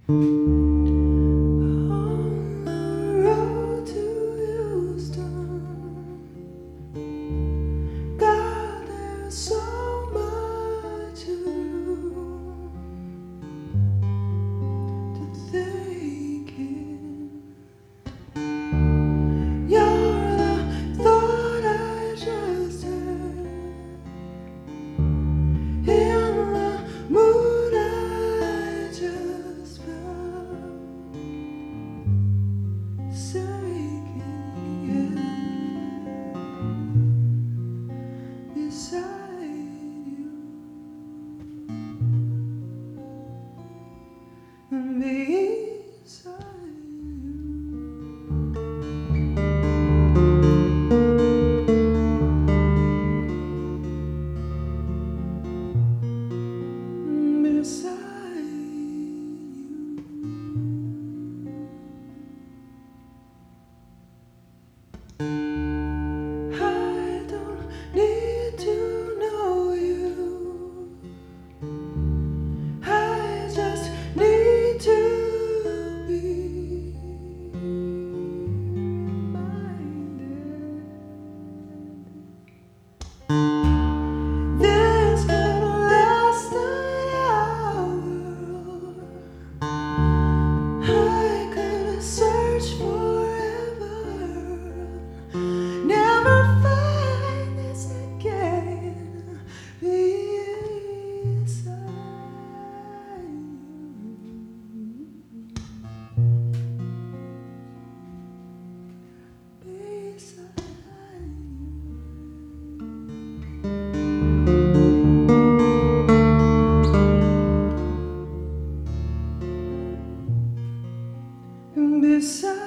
On the road to Houston, God, there's so much to thank Him. You're the thought I just had in the mood I just felt. Sinking beside you, beside you, beside you. I don't need to know you. I just need to be reminded. This could last an hour. I could search forever, never find this again beside you, beside you, beside